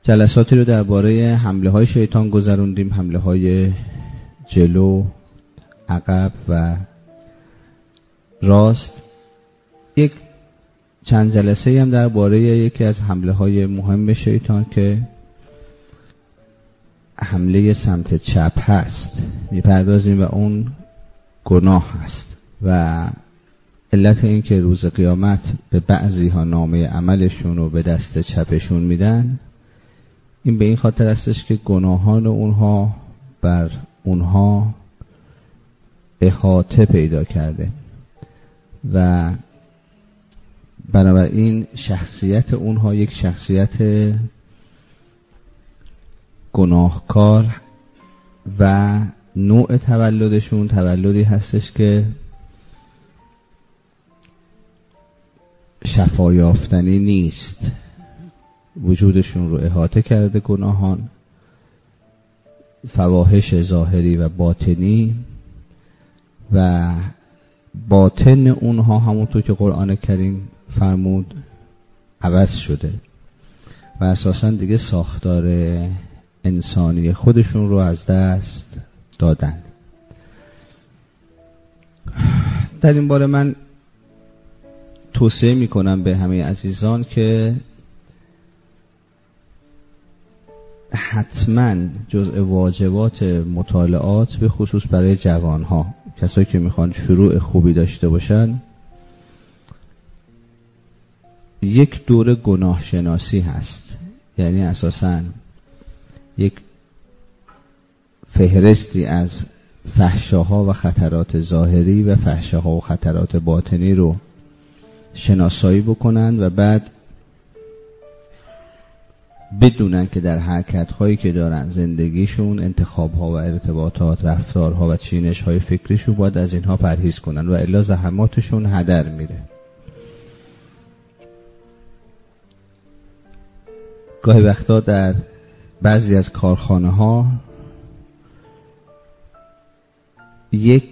جلساتی رو درباره حمله های شیطان گذروندیم، حمله های جلو، عقب و راست. یک چند جلسه هم درباره یکی از حمله های مهم شیطان که حمله سمت چپ هست میپردازیم و اون گناه هست و علت این که روز قیامت به بعضی ها نامه عملشون رو به دست چپشون میدن، این به این خاطر هستش که گناهان اونها بر اونها احاطه پیدا کرده و بنابراین شخصیت اونها یک شخصیت گناهکار و نوع تولدشون تولدی هستش که شفا یافتنی نیست. وجودشون رو احاطه کرده گناهان، فواحش ظاهری و باطنی، و باطن اونها همونطور که قرآن کریم فرمود عوض شده و اساساً دیگه ساختار انسانی خودشون رو از دست دادن. در این باره من توصیه میکنم به همه عزیزان که حتما جزء واجبات مطالعات به خصوص برای جوانها، کسایی که میخوان شروع خوبی داشته باشن، یک دوره گناه شناسی هست. یعنی اساساً یک فهرستی از فحشاها و خطرات ظاهری و فحشاها و خطرات باطنی رو شناسایی بکنن و بعد بدونن که در حرکت‌هایی که دارن، زندگیشون، انتخاب‌ها و ارتباطات، رفتارها و چینش‌های فکریشون، باید از اینها پرهیز کنن و الا زحماتشون هدر میره. گاهی وقتا در بعضی از کارخانه‌ها 1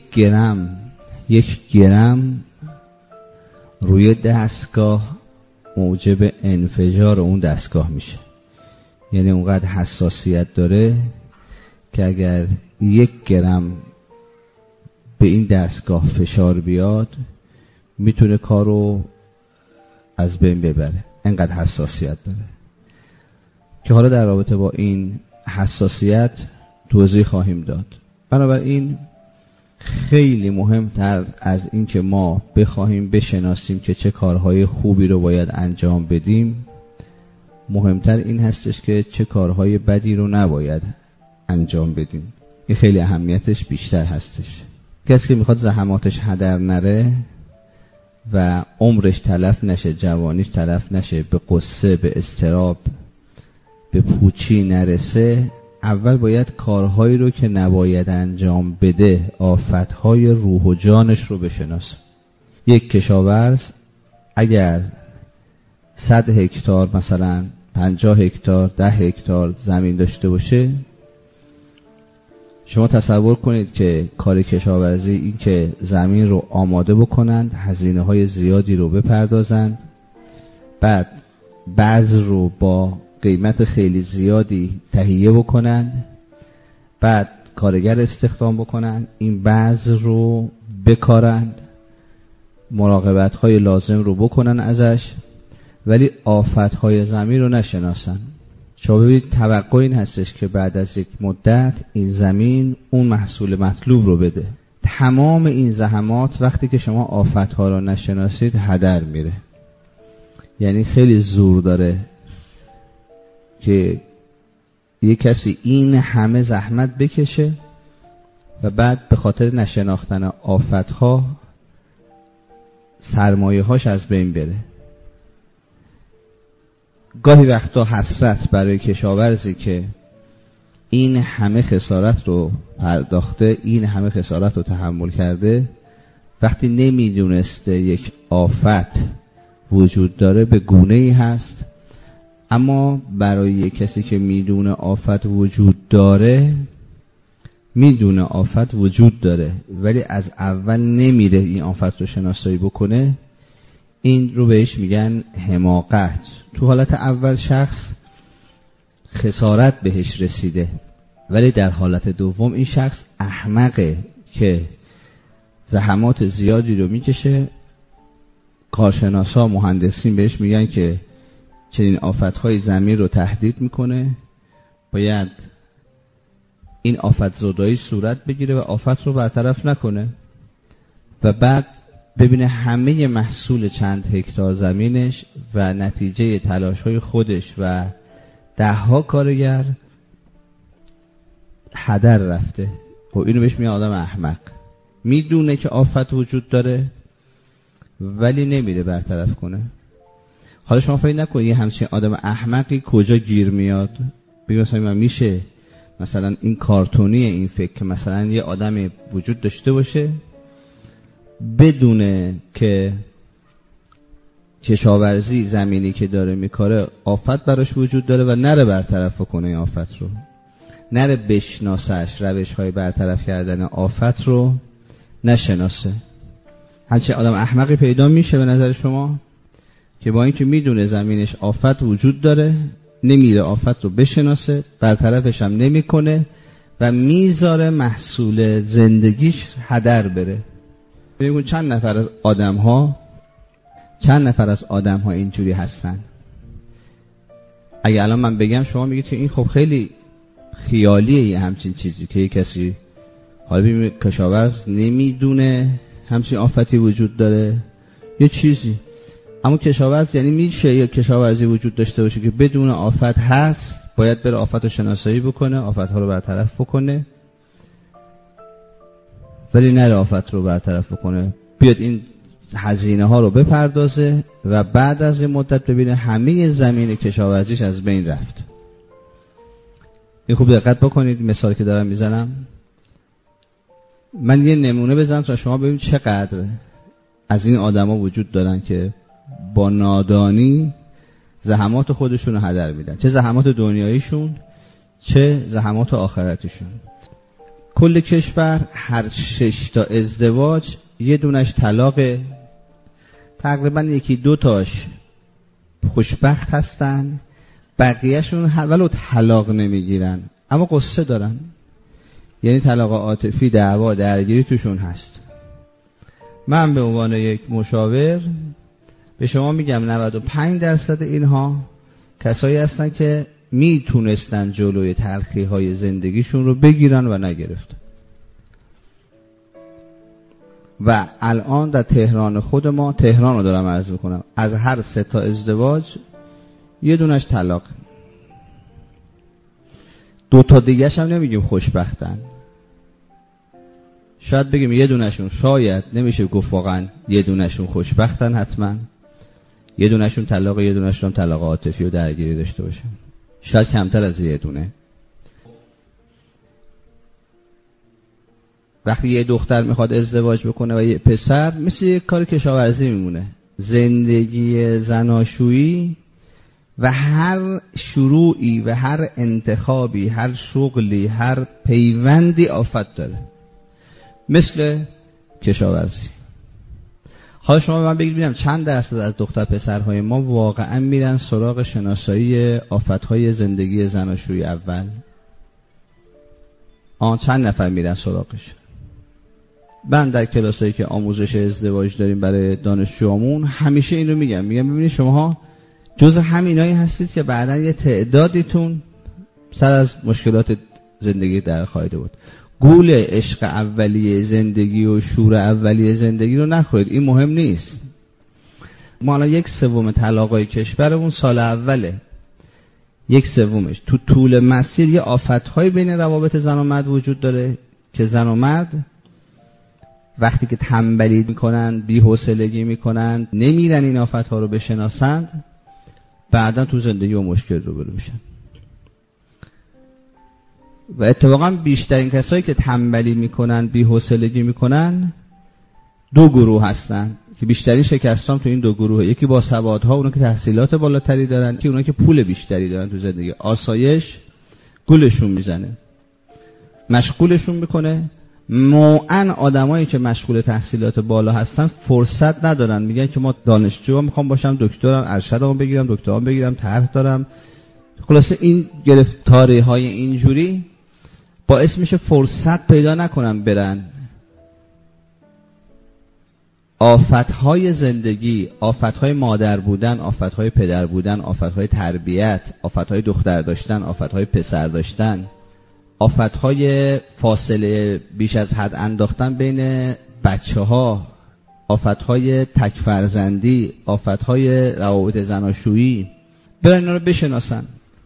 گرم روی دستگاه موجب انفجار اون دستگاه میشه. یعنی اونقدر حساسیت داره که اگر 1 گرم به این دستگاه فشار بیاد میتونه کارو از بین ببره، اینقدر حساسیت داره. که حالا در رابطه با این حساسیت توضیح خواهیم داد. بنابراین خیلی مهمتر از این که ما بخواهیم بشناسیم که چه کارهای خوبی رو باید انجام بدیم، مهمتر این هستش که چه کارهای بدی رو نباید انجام بدیم. این خیلی اهمیتش بیشتر هستش. کسی که میخواد زحماتش هدر نره و عمرش تلف نشه، جوانیش تلف نشه، به قصه، به اضطراب، به پوچی نرسه، اول باید کارهایی رو که نباید انجام بده، آفتهای روح و جانش رو بشناسه. یک کشاورز اگر 100 هکتار مثلا 50 هکتار 10 هکتار زمین داشته باشه، شما تصور کنید که کار کشاورزی این که زمین رو آماده بکنند، هزینه های زیادی رو بپردازند، بعد بذر رو با قیمت خیلی زیادی تهیه بکنند، بعد کارگر استخدام بکنند، این بذر رو بکارند، مراقبت های لازم رو بکنن ازش، ولی آفت های زمین رو نشناسن. شما ببینید توقع این هستش که بعد از یک مدت این زمین اون محصول مطلوب رو بده. تمام این زحمات وقتی که شما آفت ها رو نشناسید هدر میره. یعنی خیلی زور داره که یک کسی این همه زحمت بکشه و بعد به خاطر نشناختن آفت‌ها سرمایه‌هاش از بین بره. گاهی وقتا حسرت برای کشاورزی که این همه خسارت رو پرداخته، این همه خسارت رو تحمل کرده، وقتی نمیدونسته یک آفت وجود داره به گونه‌ای هست. اما برای یک کسی که میدونه آفت وجود داره، میدونه آفت وجود داره ولی از اول نمیره این آفت رو شناسایی بکنه، این رو بهش میگن حماقت. تو حالت اول شخص خسارت بهش رسیده، ولی در حالت دوم این شخص احمقه که زحمات زیادی رو میکشه. کارشناسا مهندسین بهش میگن که چنین آفتهای زمین رو تهدید میکنه، باید این آفت زدایی صورت بگیره و آفت رو برطرف نکنه و بعد ببینه همه محصول چند هکتار زمینش و نتیجه تلاش‌های خودش و ده‌ها کارگر هدر رفته. و اینو بهش میگن آدم احمق. میدونه که آفت وجود داره ولی نمیره برطرف کنه. حالا شما فکر نکنید یه همچین آدم احمقی کجا گیر میاد. بگید مثلا میشه مثلا این کارتونی این فکر که مثلا یه آدمی وجود داشته باشه بدونه که کشاورزی زمینی که داره میکاره آفت براش وجود داره و نره برطرف کنه این آفت رو، نره بشناسش، روش های برطرف کردن آفت رو نشناسه. همچین آدم احمقی پیدا میشه به نظر شما که با اینکه میدونه زمینش آفت وجود داره نمیره آفت رو بشناسه، برطرفش هم نمیکنه و میذاره محصول زندگیش هدر بره. ببین چند نفر از آدم ها اینجوری هستن. اگه الان من بگم شما میگید که این خب خیلی خیالیه یه همچین چیزی که یه کسی حالا ببینید کشاورز نمیدونه همچین آفتی وجود داره یه چیزی، اما کشاورز یعنی میشه یه کشاورزی وجود داشته باشه که بدون آفت هست، باید بره آفت رو شناسایی بکنه، آفت ها رو برطرف بکنه، ولی نره آفت رو برطرف بکنه، بیاد این هزینه ها رو بپردازه و بعد از این مدت ببینه همه زمین کشاورزیش از بین رفت. این خوب دقت بکنید مثالی که دارم میزنم. من یه نمونه بزنم تا شما ببینید چقدر از این آدما وجود دارن که با نادانی زحمات خودشون رو هدر میدن، چه زحمات دنیاییشون چه زحمات آخرتشون. کل کشور هر 6 تا ازدواج یه دونش طلاقه، تقریبا 1-2 تاش خوشبخت هستن، بقیهشون ولو طلاق نمیگیرن اما قصه دارن، یعنی طلاق عاطفی، دعوا، درگیری توشون هست. من به عنوان یک مشاور به شما میگم 95% اینها کسایی هستن که میتونستن جلوی تلخی‌های زندگیشون رو بگیرن و نگرفتن. و الان در تهران خود ما، تهران رو دارم عرض میکنم، از هر 3 تا ازدواج یه دونش طلاق، 2 تا دیگه‌ش هم نمیگیم خوشبختن، شاید بگیم یه دونشون، شاید نمیشه گفت واقعا یه دونشون خوشبختن، حتما یه دونشون طلاق، یه دونشون طلاق عاطفی و درگیری داشته باشه، شاید کمتر از یه دونه. وقتی یه دختر میخواد ازدواج بکنه و یه پسر، مثل یه کار کشاورزی میمونه. زندگی زناشویی و هر شروعی و هر انتخابی، هر شغلی، هر پیوندی آفت داره، مثل کشاورزی. حالا شما به من بگید ببینم چند درصد از دختر پسرهای ما واقعا میرن سراغ شناسایی آفتهای زندگی زناشویی اول؟ چند نفر میرن سراغش؟ من در کلاسایی که آموزش ازدواج داریم برای دانشجوامون همیشه این رو میگم ببینید شماها جز همینایی هستید که بعداً یه تعدادیتون سر از مشکلات زندگی در خواهید بود. گول عشق اولیه زندگی و شور اولیه زندگی رو نخورید، این مهم نیست. ما الان 1/3 طلاقای کشورمون سال اوله، 1/3 تو طول مسیر یه آفت‌های بین روابط زن و مرد وجود داره که زن و مرد وقتی که تنبلی میکنن، بی‌حوصلگی میکنن، نمیرن این آفت‌ها رو بشناسند، بعدا تو زندگی و مشکل روبرو میشن. و اتفاقا بیشترین کسایی که تنبلی میکنن، بی‌حوصلگی میکنن، 2 گروه هستن که بیشترین شکستان تو این 2 گروهه. یکی با سوادها، اونا که تحصیلات بالاتری دارن، که اونا که پول بیشتری دارن تو زندگی، آسایش گولشون میزنه، مشغولشون میکنه. نوعاً آدمایی که مشغول تحصیلات بالا هستن فرصت ندارن، میگن که ما دانشجو میخوام باشم، دکترم، ارشدمو بگیرم، دکترام بگیرم، طرح دارم، خلاصه این گرفتاری های اینجوری باعث میشه فرصت پیدا نکنن برن آفتهای زندگی، آفتهای مادر بودن، آفتهای پدر بودن، آفتهای تربیت، آفتهای دختر داشتن، آفتهای پسر داشتن، آفتهای فاصله بیش از حد انداختن بین بچه ها، آفتهای تک فرزندی، آفتهای روابط زناشویی، برن اینا رو بشناسن.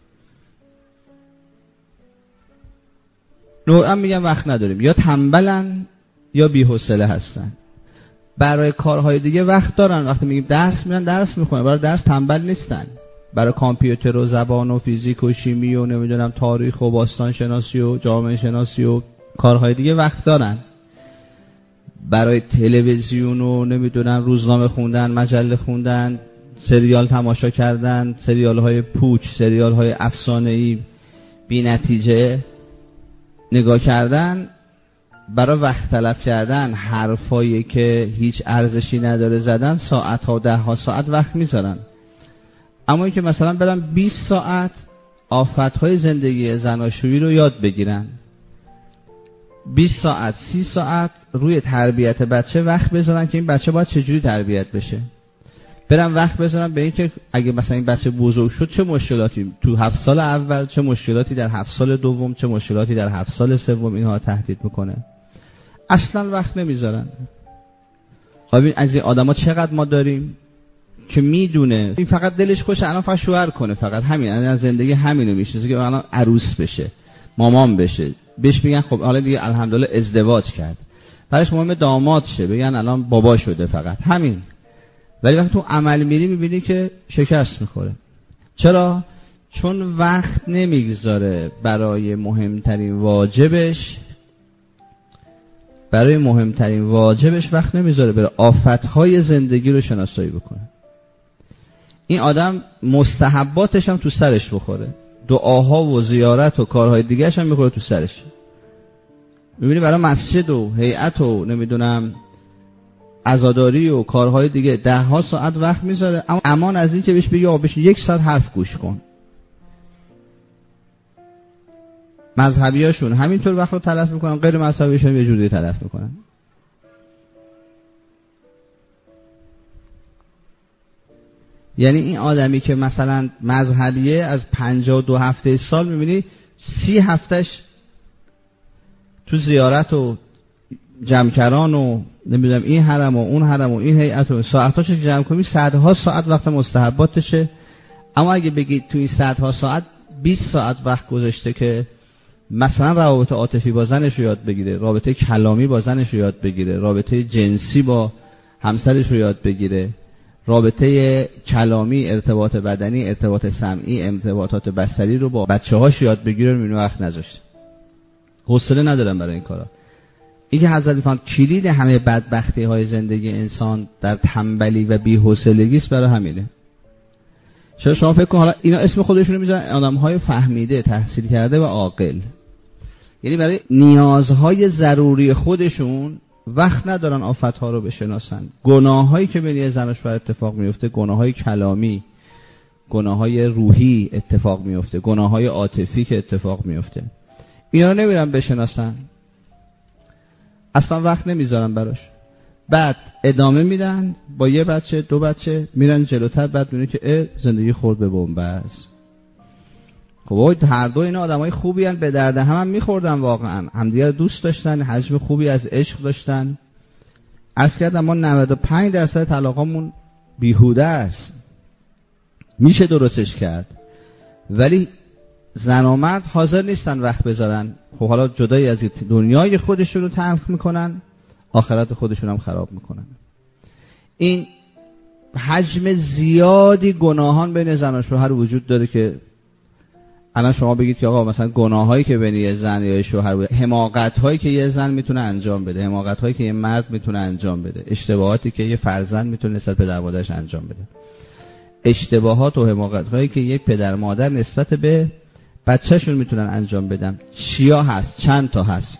نوعا میگم وقت نداریم، یا تنبلن یا بی‌حوصله هستن. برای کارهای دیگه وقت دارن، وقتی میگیم درس میرن درس میخونن، برای درس تنبل نیستن. برای کامپیوتر و زبان و فیزیک و شیمی و نمیدونم تاریخ و باستان شناسی و جامعه شناسی و کارهای دیگه وقت دارن. برای تلویزیون و نمیدونم روزنامه خوندن، مجله خوندن، سریال تماشا کردن، سریال های پوچ، سریال های افسانه‌ای بی نتیجه نگاه کردن، برای وقت تلف کردن، حرفایی که هیچ ارزشی نداره زدن، ساعت ها و ده ها ساعت وقت میذارن. اما اینکه مثلا برن 20 ساعت آفتهای زندگی زناشویی رو یاد بگیرن، 20 ساعت 30 ساعت روی تربیت بچه وقت بذارن که این بچه باید چجوری تربیت بشه، برن وقت بذارن به این که اگه مثلا این بچه بزرگ شد چه مشکلاتی تو 7 سال اول، چه مشکلاتی در 7 سال دوم، چه مشکلاتی در 7 سال سوم اینها تهدید میکنه. اصلا وقت نمیذارن. خب از این آدما چقدر ما داریم که میدونه این فقط دلش خوشه الان فقط شوهر کنه، فقط همین، از زندگی همینو میشه که الان عروس بشه، مامان بشه، بهش میگن خب حالا دیگه الحمدلله ازدواج کرد، براش مهم داماد شه، بگن الان بابا شده، فقط همین. ولی وقتی تو عمل میری میبینی که شکست میخوره. چرا؟ چون وقت نمیگذاره برای مهمترین واجبش وقت نمیذاره برای آفتهای زندگی رو شناسایی بکنه. این آدم مستحباتش هم تو سرش بخوره، دعاها و زیارت و کارهای دیگه‌ش هم میخوره تو سرش. میبینی برای مسجد و هیئت و نمیدونم عزاداری و کارهای دیگه 10 ساعت وقت میذاره، اما امان از این که بهش بگی آقا بهش 1 ساعت حرف گوش کن. مذهبیاشون همینطور وقت رو تلف میکنن، غیر مذهبیاشون یه جوری تلف میکنن. یعنی این آدمی که مثلا مذهبیه از 52 هفته سال میبینی 30 هفتهش تو زیارت و جمعکران و نمیدونم این حرم و اون حرم و این هیئت و ساعتاش که جمع کنی صدها ساعت وقت مستحباتشه. اما اگه بگید تو این صدها ساعت 20 ساعت وقت گذاشته که مثلا روابط عاطفی با زنش رو یاد بگیره، رابطه کلامی با زنش رو یاد بگیره، رابطه جنسی با همسرش رو یاد بگیره، رابطه کلامی، ارتباط بدنی، ارتباط سمعی، ارتباطات بصری رو با بچه‌هاش یاد بگیره، میونه وقت نذاشته. حوصله ندارم برای این کارا. این که حضرت فرمود کلید همه بدبختی های زندگی انسان در تنبلی و بی‌حوصلگی است، برای همینه. چرا شما فکر کن حالا اینا اسم خودشون رو میذارن آدم‌های فهمیده، تحصیل کرده و عاقل، یعنی برای نیازهای ضروری خودشون وقت ندارن آفت‌ها رو بشناسن. گناهایی که بین زن و شوهر اتفاق میفته، گناههای کلامی، گناههای روحی اتفاق میفته، گناههای عاطفی که اتفاق میفته، اینا رو نمیرن بشناسن، اصلا وقت نمیذارن براش. بعد ادامه میدن با یه بچه 2 بچه میرن جلوتر، بعد میبینی که زندگی خورد به بنبست. خب هر دو اینا آدمای خوبی هن، به درد هم میخوردن، واقعا همدیگه رو دوست داشتن، حجم خوبی از عشق داشتن. عرض کردم ما 95% طلاقامون بیهوده است، میشه درستش کرد، ولی زن و مرد حاضر نیستن وقت بذارن. خب حالا جدای از دنیای خودشون رو تلف میکنن، آخرت خودشون هم خراب میکنن. این حجم زیادی گناهان بین زن و شوهر وجود داره که الان شما بگید که آقا مثلا گناهایی که بین یه زن یا شوهر بود، حماقت‌هایی که یه زن میتونه انجام بده، حماقت‌هایی که یه مرد میتونه انجام بده، اشتباهاتی که یه فرزند میتونه نسبت به پدر مادرش انجام بده، اشتباهات و حماقت‌هایی که یه پدر مادر نسبت به بچه‌شون میتونن انجام بدن، چیا هست؟ چند تا هست.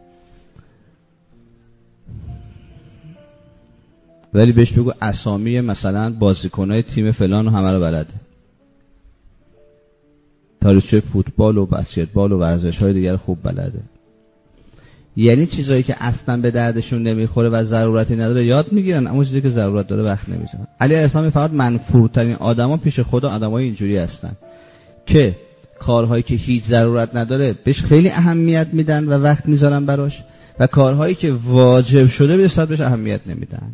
ولی بهش بگو اسامی مثلا بازیکن‌های تیم فلان رو همه رو بلده. تاریخچه فوتبال و بسکتبال و ورزش‌های دیگر خوب بلده. یعنی چیزایی که اصلا به دردشون نمیخوره و ضرورتی نداره یاد میگیرن، اما چیزی که ضرورت داره وقت نمیذارن. علی علیه السلام فقط منفورترین آدما پیش خدا آدمای اینجوری هستن که کارهایی که هیچ ضرورت نداره بهش خیلی اهمیت میدن و وقت میذارن براش، و کارهایی که واجب شده بهش اهمیت نمیدن.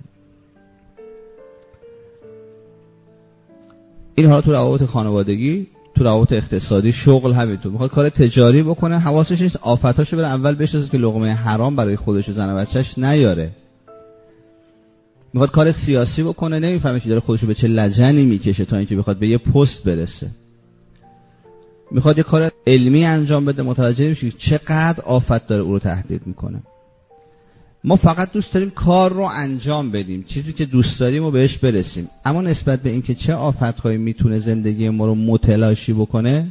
این حالا تو روابط خانوادگی، تو روابط اقتصادی، شغل، همینطور. میخواد کار تجاری بکنه، حواسش نیست آفتاشو بره اول بشناسه که لقمه حرام برای خودش و زن و بچه‌ش نیاره. میخواد کار سیاسی بکنه، نمیفهمه که داره خودشو به چه لجنی میکشه تا اینکه بخواد به یه پست برسه. میخواد یه کار علمی انجام بده، متوجه میشه چقدر آفت داره او رو تهدید میکنه. ما فقط دوست داریم کار رو انجام بدیم، چیزی که دوست داریم و بهش برسیم، اما نسبت به اینکه چه آفت‌هایی میتونه زندگی ما رو متلاشی بکنه،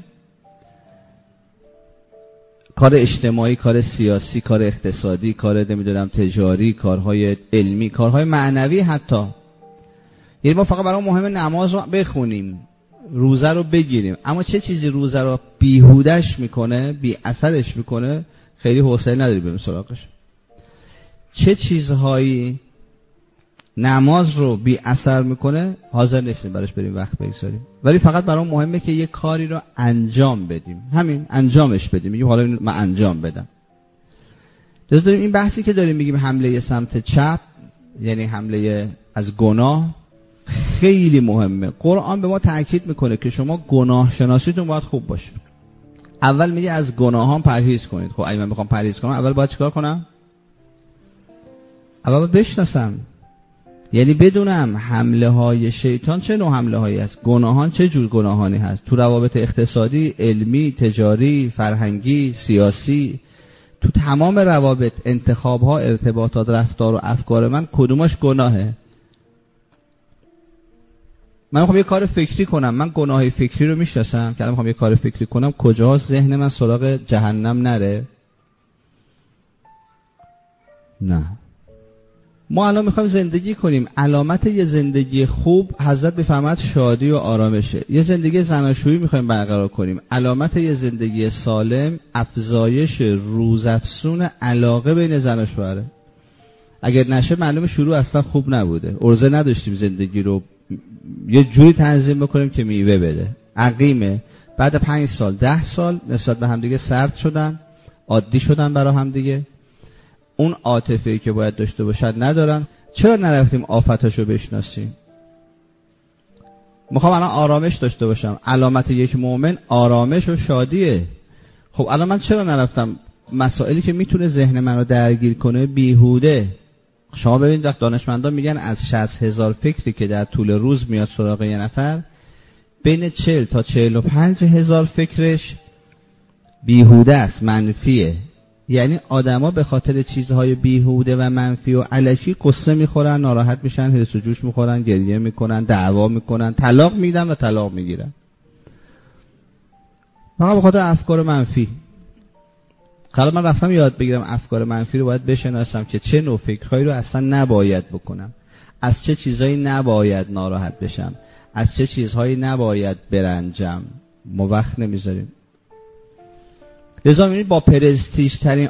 کار اجتماعی، کار سیاسی، کار اقتصادی، کار نمیدونم تجاری، کارهای علمی، کارهای معنوی حتی، یعنی ما فقط برای مهم نماز رو بخونیم، روزه رو بگیریم، اما چه چیزی روزه رو بیهودش میکنه، بی اثرش میکنه، خیلی حوصله نداری بریم سراغش. چه چیزهایی نماز رو بی اثر میکنه حاضر نیستیم براش بریم وقت بگذاریم، ولی فقط برام مهمه که یه کاری رو انجام بدیم، همین انجامش بدیم، میگیم حالا من انجام بدم. لذا داریم این بحثی که داریم میگیم حمله سمت چپ، یعنی حمله از گناه، خیلی مهمه. قرآن به ما تأکید میکنه که شما گناه شناسیتون باید خوب باشه. اول میگه از گناهان پرهیز کنید. خب اگه من بخوام پرهیز کنم اول باید چیکار کنم؟ اول باید بشناسم، یعنی بدونم حمله های شیطان چه نوع حمله هایی است، گناهان چه جور گناهانی هست، تو روابط اقتصادی، علمی، تجاری، فرهنگی، سیاسی، تو تمام روابط، انتخاب ها، ارتباطات، رفتار و افکار من کدومش گناهه. من میخوام یه کار فکری کنم، من گناه فکری رو میشناسم که الان میخوام یه کار فکری کنم کجا ذهن من سراغ جهنم نره؟ نه. ما الان میخوایم زندگی کنیم، علامت یه زندگی خوب حضرت بفرماد شادی و آرامشه. یه زندگی زناشویی میخوایم برقرار کنیم، علامت یه زندگی سالم افزایش روزافزون علاقه بین زن و شوهره. اگر نشه معلومه شروع اصلا خوب نبوده، عرضه نداشتیم زندگی رو یه جوری تنظیم بکنیم که میوه بده. عقیمه بعد 5 سال 10 سال نسبت به همدیگه سرد شدن، عادی شدن برای همدیگه، اون عاطفه‌ای که باید داشته باشن ندارن. چرا نرفتیم آفتاشو بشناسیم؟ میخوام الان آرامش داشته باشم، علامت یک مؤمن آرامش و شادیه. خب الان من چرا نرفتم مسائلی که میتونه ذهن منو درگیر کنه بیهوده؟ شما ببینید وقت دانشمندان میگن از 60,000 فکری که در طول روز میاد سراغ یه نفر، بین 40 تا 45,000 فکرش بیهوده است، منفیه. یعنی آدما به خاطر چیزهای بیهوده و منفی و الکی قصه میخورن، ناراحت میشن، حرس و جوش میخورن، گریه میکنن، دعوا میکنن، طلاق میدن و طلاق میگیرن، فقط به خاطر افکار منفی. حالا من رفتم یاد بگیرم افکار منفی رو باید بشناسم که چه نوع فکرهایی رو اصلا نباید بکنم، از چه چیزهایی نباید ناراحت بشم، از چه چیزهایی نباید برنجم. ما وقت نمیذاریم. لذا می‌بینید با پرستیژ ترین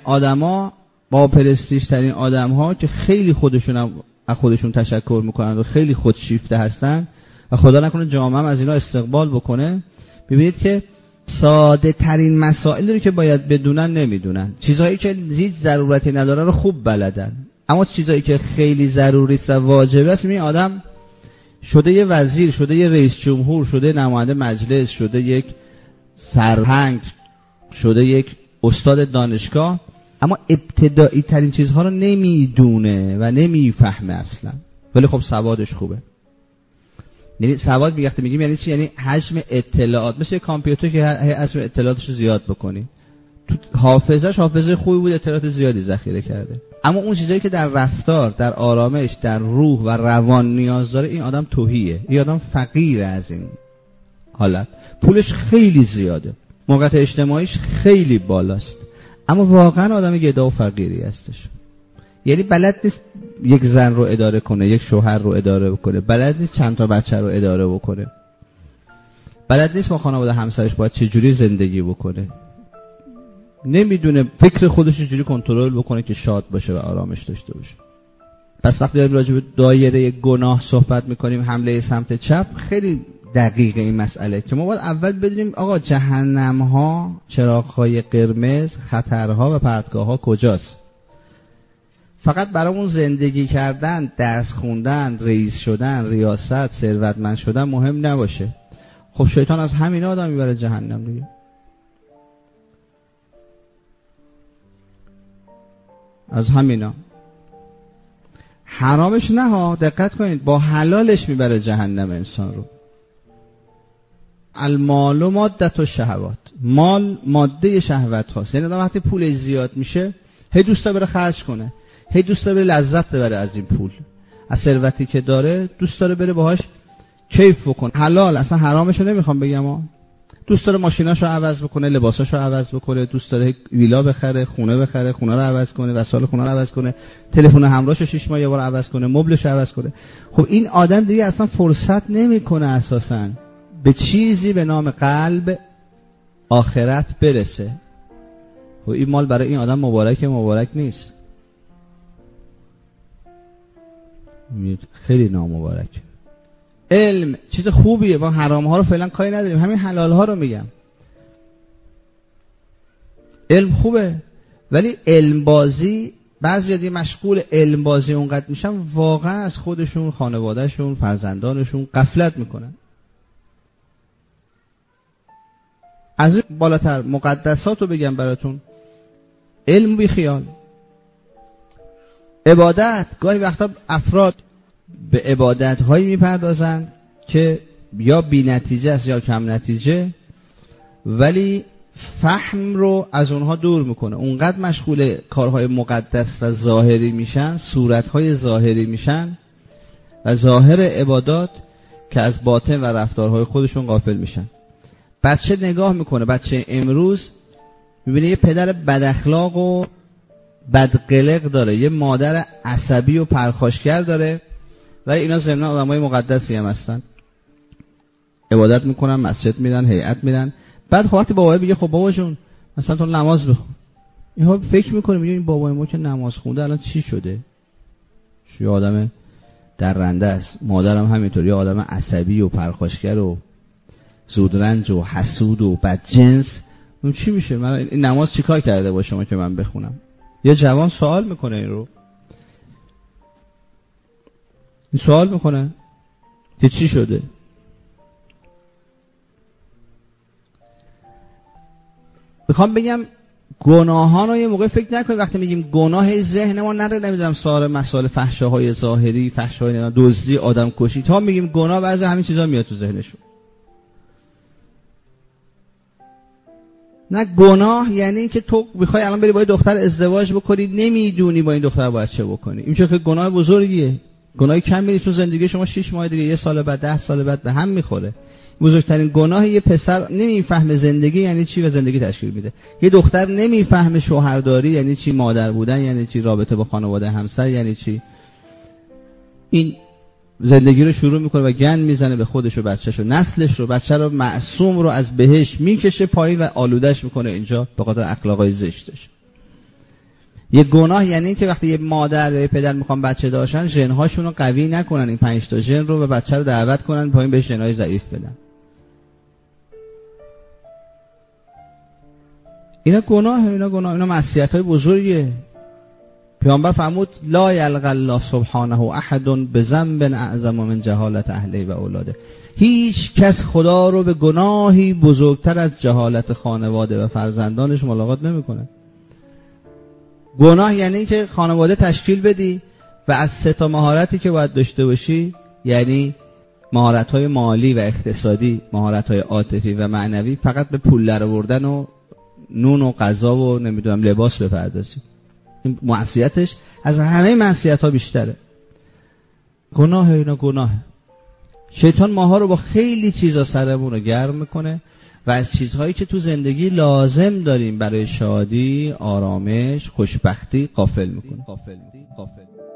آدم‌ها که خیلی از خودشون تشکر میکنن و خیلی خودشیفته هستن و خدا نکنه جامعه هم از اینا استقبال بکنه، می‌بینید که ساده ترین مسائلی رو که باید بدونن نمیدونن، چیزهایی که هیچ ضرورتی نداره رو خوب بلدن، اما چیزهایی که خیلی ضروری است و واجبه است، این آدم شده یه وزیر، شده یه رئیس جمهور، شده نماینده مجلس، شده یک سرهنگ، شده یک استاد دانشگاه، اما ابتدایی ترین چیزها رو نمیدونه و نمیفهمه اصلا، ولی خب سوادش خوبه. یعنی سواد میگیم یعنی چی؟ یعنی حجم اطلاعات، مثل کامپیوتر که حجم اطلاعاتش رو زیاد بکنی، تو حافظه خوبی بود، اطلاعات زیادی ذخیره کرده، اما اون چیزایی که در رفتار، در آرامش، در روح و روان نیاز داره، این آدم تهیه، این آدم فقیره از این حالت. پولش خیلی زیاده، موقعیت اجتماعیش خیلی بالاست، اما واقعا آدم گدا و فقیری هستش. یعنی بلد نیست یک زن رو اداره کنه، یک شوهر رو اداره بکنه، بلد نیست چند تا بچه رو اداره بکنه، بلد نیست با خانواده همسرش باید چجوری زندگی بکنه، نمیدونه فکر خودش چجوری کنترل بکنه که شاد باشه و آرامش داشته باشه. پس وقتی داریم راجع به دایره گناه صحبت میکنیم، حمله سمت چپ، خیلی دقیقه این مسئله که ما باید اول بدونیم آقا جهنم ها، چراغ‌های قرمز، خطرها و پرتگاه ها کجاست. فقط برامون زندگی کردن، درس خوندن، رئیس شدن، ریاست، ثروتمند شدن مهم نباشه. خب شیطان از همین آدم میبره جهنم دیگه. از همینا. حرامش نه ها، دقت کنید، با حلالش میبره جهنم انسان رو. المال و مادت و شهوات، مال ماده شهوت هاست. یعنی آدم وقتی پول زیاد میشه هی دوست داره بره خرج کنه، هی دوست داره بره لذت ببره از این پول، از ثروتی که داره دوست داره بره باهاش کیف بکنه. حلال، اصلا حرامش رو نمیخوام بگم ها. دوست داره ماشیناشو عوض بکنه، لباساشو عوض بکنه، دوست داره ویلا بخره، خونه بخره، خونه رو عوض کنه، وسایل خونه رو عوض کنه، تلفن همراهشو 6 ماه یه بار عوض کنه، مبلشو عوض کنه. خب این آدم دیگه اصلا فرصت نمیکنه اساساً به چیزی به نام قلب آخرت برسه. خب این مال برای این آدم مبارک نیست، خیلی نامبارک. علم چیز خوبیه، ما حرام ها رو فعلا کاری نداریم، همین حلال ها رو میگم. علم خوبه، ولی علم بازی، بعضی دیگه مشغول علم بازی اونقدر میشن واقعا از خودشون، خانوادهشون، فرزندانشون غفلت میکنن. از این بالاتر مقدسات رو بگم براتون، علم بی خیال. عبادت، گاهی وقتا افراد به عبادت هایی میپردازند که یا بی نتیجه است یا کم نتیجه، ولی فهم رو از اونها دور میکنه. اونقدر مشغول کارهای مقدس و ظاهری میشن، صورتهای ظاهری میشن و ظاهر عبادات، که از باطن و رفتارهای خودشون غافل میشن. بچه نگاه میکنه، بچه امروز میبینه یه پدر بد اخلاق و بدقلق داره، یه مادر عصبی و پرخاشگر داره، و اینا ضمن آدمای مقدسی هم هستن، عبادت میکنن، مسجد میرن، هیئت میرن. بعد وقتی بابا میگه خب بابا جون مثلا تو نماز بخون، اینها فکر میکنه میگه این بابای ما که نماز خونده الان چی شده؟ یه آدم درنده است. مادرم همینطوری، آدم عصبی و پرخاشگر و زودرنج و حسود و بدجنس. اون چی میشه؟ من این نماز چیکار کرده با شما که من بخونم؟ یه جوان سوال میکنه، این سوال میکنه که چی شده؟ میخوام بگم گناهان رو یه موقع فکر نکنید وقتی میگیم گناه ذهن ما نره، نمیدونم سوال مسائل فحشاهای ظاهری، فحشاهای دزدی، آدم کشی، تا میگیم گناه بعضی همین چیزا میاد تو ذهنشون. نه، گناه یعنی که تو میخوای الان بری با یه دختر ازدواج بکنی، نمیدونی با این دختر باید چه بکنی. این چه که گناه بزرگیه. گناهی کم نیست تو زندگی شما 6 ماه دیگه، 1 سال بعد، 10 سال بعد به هم میخوره. بزرگترین گناه یه پسر نمیفهمه زندگی یعنی چی و زندگی تشکیل میده. یه دختر نمیفهمه شوهرداری یعنی چی، مادر بودن یعنی چی، رابطه با خانواده همسر یعنی چی. این زندگی رو شروع میکنه و گند میزنه به خودش و بچه‌ش و نسلش رو، بچه رو معصوم رو از بهش میکشه پایین و آلودش میکنه اینجا به خاطر اخلاقای زشتش. یه گناه یعنی که وقتی یه مادر و یه پدر میخوان بچه داشتن، ژن‌هاشون رو قوی نکنن، این 5 تا ژن رو، و بچه رو دعوت کنن پایین بهش ژن‌های ضعیف بدن. اینا گناه، اینا معصیت‌های بزرگیه. پیامبر فرمود لا یلقى الله سبحانه احد بذنب اعظم من جهالت اهله و اولاده. هیچ کس خدا رو به گناهی بزرگتر از جهالت خانواده و فرزندانش ملاقات نمیکنه. گناه یعنی که خانواده تشکیل بدی و از 3 تا مهارتی که باید داشته باشی، یعنی مهارت‌های مالی و اقتصادی، مهارت‌های عاطفی و معنوی، فقط به پول درآوردن و نون و غذا و نمیدونم لباس بپردازی. این معصیتش از همه معصیت‌ها بیشتره. گناه، اینا گناه. شیطان ماها رو با خیلی چیزا سرمون رو گرم میکنه و از چیزهایی که تو زندگی لازم داریم برای شادی، آرامش، خوشبختی غافل میکنه.